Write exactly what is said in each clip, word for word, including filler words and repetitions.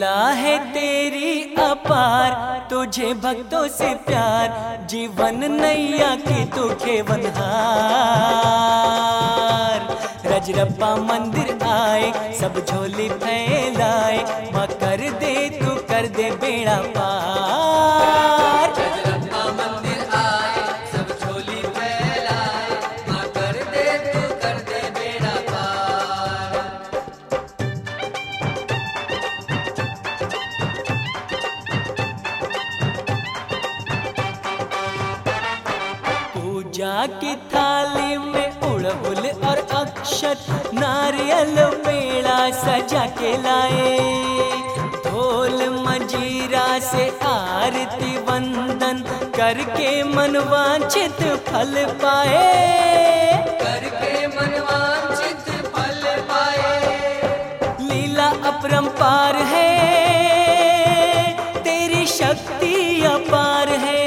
लीला है तेरी अपार, तुझे भक्तों से प्यार, जीवन नैया की तू खेवनहार। रजरप्पा मंदिर आए, सब झोली फैलाए, माँ कर दे तू कर दे बेड़ा पार। रजरप्पा मंदिर आए, सब झोली फैलाए, माँ कर दे तू कर दे बेड़ा पार। पूजा की थाली में उड़हुल और अक्षत, नारियल पेड़ा सजा के लाए, ढोल मंजीरा से आरती वंदन करके मनवांछित फल पाए, करके मनवांछित फल पाए। लीला अपरंपार है तेरी शक्ति अपार है,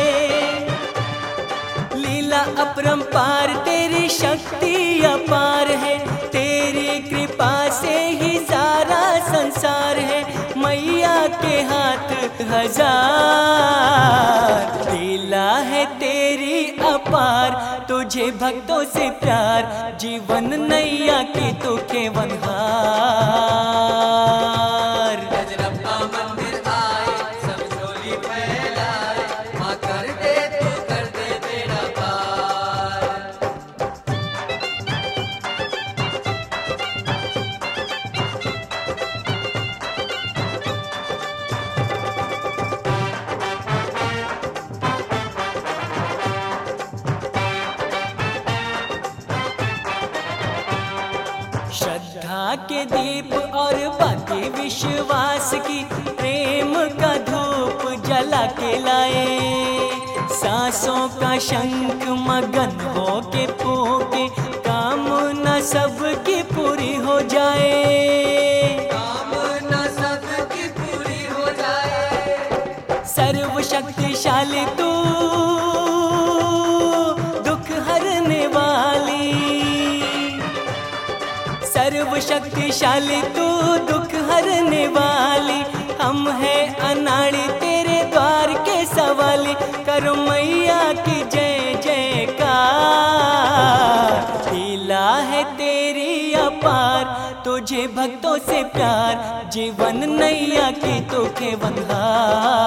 लीला अपरंपार तेरी शक्ति अपार है, तेरी कृपा से ही सारा संसार है, मैया के हाथ हजार। लीला है तेरी अपार, तुझे भक्तों से प्यार, जीवन नैया की तू खेवनहार। रजरप्पा मंदिर आए, सब झोली फैलाए, माँ कर दे तू कर दे बेड़ा पार। श्रद्धा के दीप और बाकी विश्वास की, प्रेम का धूप जला के लाए, सांसों का शंख मगन हो के फूके, कामना सबकी पूरी हो जाए, कामना सबकी पूरी हो जाए। सर्वशक्तिशाली तू दुख हरने वाली, सर्वशक्तिशाली तू दुख हरने वाली, हम हैं अनाड़ी तेरे द्वार के सवाली, करो मैया की जय जयकार। लीला है तेरी अपार, तुझे भक्तों से प्यार, जीवन नैया की तू खेवनहार।